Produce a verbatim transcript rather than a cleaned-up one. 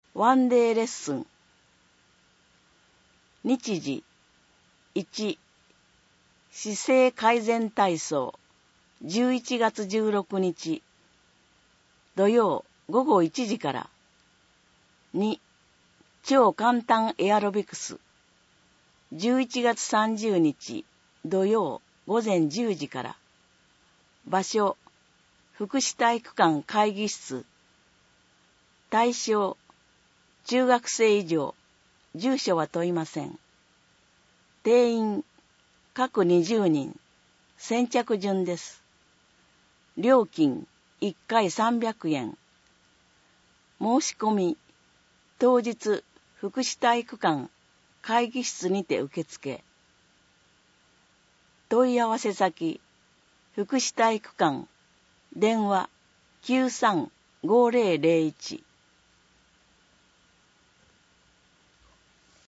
ワンデーレッスン。日時いち、姿勢改善体操じゅういちがつじゅうろくにち土曜ごごいちじから。に、超簡単エアロビクスじゅういちがつさんじゅうにち土曜ごぜんじゅうじから。場所、福祉体育館会議室。対象、中学生以上。住所は問いません。定員、各にじゅうにん。先着順です。料金、いっかいさんびゃくえん。申し込み、当日、福祉体育館会議室にて受付。問い合わせ先、福祉体育館、電話きゅうさんごーぜろぜろいち